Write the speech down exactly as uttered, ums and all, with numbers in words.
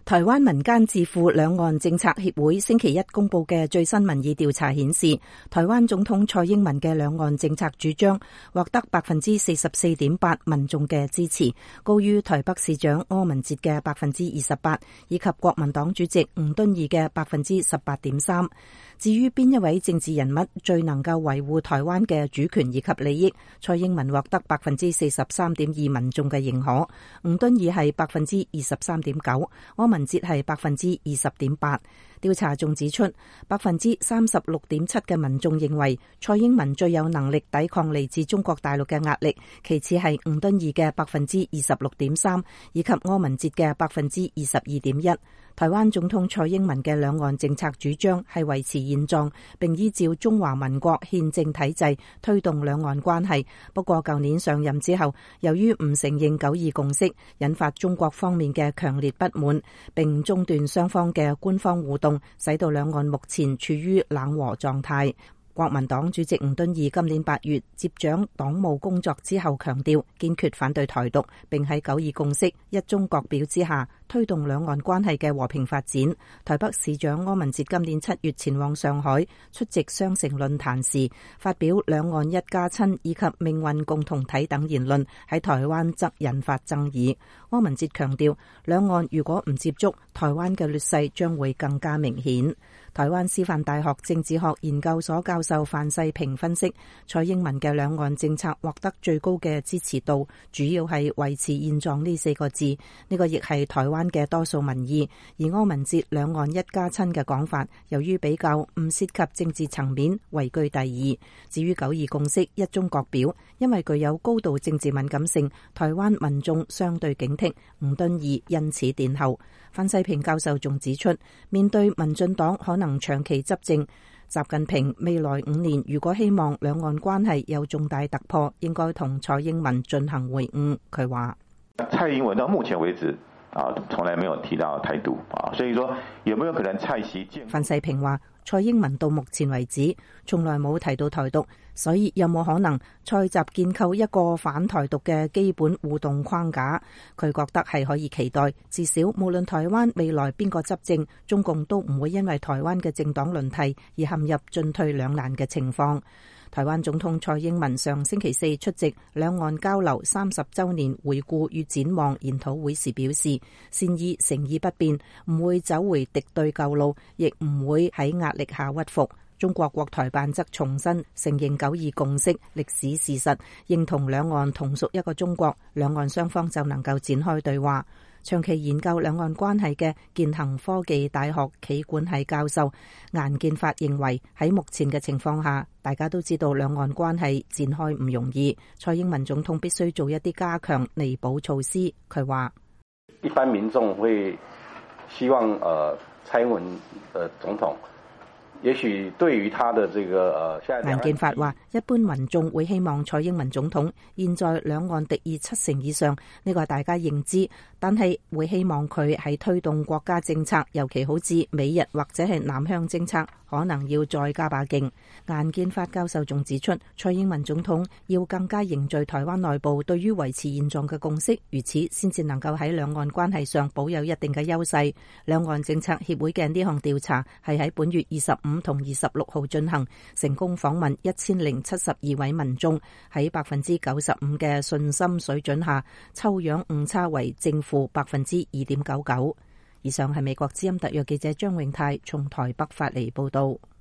台灣民間智庫兩岸政策協會星期一公布嘅最新民意調查顯示，台灣總統蔡英文嘅兩岸政策主張獲得百分之四十四點八民眾嘅支持，高於台北市長柯文哲嘅百分之二十八，以及國民黨主席吳敦義嘅百分之十八點三。至於邊一位政治人物最能夠維護台灣嘅主權以及利益，蔡英文獲得百分之四十三點二民眾嘅認可，吳敦義係百分之二十三點九，柯文哲係百分之二十點八。調查仲指出，百分之三十六點七嘅民眾認為蔡英文最有能力抵抗嚟自中國大陸嘅壓力，其次係吳敦義嘅百分之二十六點三，以及柯文哲嘅百分之二十二點一。台灣總統蔡英文嘅兩岸政策主張係維持現狀，並依照中華民國憲政體制推動兩岸關係。不過舊年上任之後，由於唔承認九二共識，引發中國方面嘅強烈不滿，並中斷雙方嘅官方互動，使到兩岸目前處於冷和狀態。國民黨主席吳敦義今年八月接掌黨務工作之後，強調堅決反對台獨，並喺九二共識、一中各表之下推動兩岸關係嘅和平發展。台北市長柯文哲今年七月前往上海出席雙城論壇時，發表兩岸一家親以及命運共同體等言論，喺台灣則引發爭議。柯文哲強調，兩岸如果唔接觸，台灣嘅劣勢將會更加明顯。台灣師範大學政治學研究所教授范世平分析，蔡英文嘅兩岸政策獲得最高嘅支持度，主要係維持現狀呢四個字，呢個亦係台灣嘅多數民意。而柯文哲兩岸一家親嘅講法，由於比較唔涉及政治層面，位居第二。至於九二共識、一中各表，因為具有高度政治敏感性，台灣民眾相對警惕，吳敦義因此殿後。范世平教授仲指出，面對民進黨可能長期執政，習近平未來五年如果希望兩岸關係有重大突破，應該同蔡英文進行會晤。佢話： 蔡英文到目前為止啊，從來沒有提到台獨啊，所以說有沒有可能蔡習見？ 范世平話：蔡英文到目前為止從來冇提到台獨，所以有冇可能蔡習建構一個反台獨嘅基本互動框架？佢覺得係可以期待，至少無論台灣未來邊個執政，中共都唔會因為台灣嘅政黨輪替而陷入進退兩難嘅情況。台灣總統蔡英文上星期四出席兩岸交流三十週年回顧與展望研討會時表示，善意誠意不變，唔會走回敵對舊路，亦唔會喺壓力下屈服。中國國台辦則重申承認九二共識歷史事實，認同兩岸同屬一個中國，兩岸雙方就能夠展開對話。長期研究兩岸關係嘅建行科技大學企管系教授顏建發認為，喺目前嘅情況下，大家都知道兩岸關係展開唔容易，蔡英文總統必須做一啲加強彌補措施。佢話： 一般民眾會希望呃蔡英文呃總統，也許對於他的這個誒， 顏建發話，一般民眾會希望蔡英文總統，現在兩岸敵意七成以上，呢個係大家認知，但係會希望佢喺推動國家政策，尤其好似美日或者係南向政策，可能要再加把勁。顏建發教授仲指出，蔡英文總統要更加凝聚台灣內部對於維持現狀嘅共識，如此先至能夠喺兩岸關係上保有一定嘅優勢。兩岸政策協會嘅呢項調查係喺本月二十五同二十六號進行，成功訪問一千零七十二位民眾，喺百分之九十五嘅信心水準下，抽樣誤差為正負百分之二點九九。以上係美國之音特約記者張永泰從台北發嚟報道。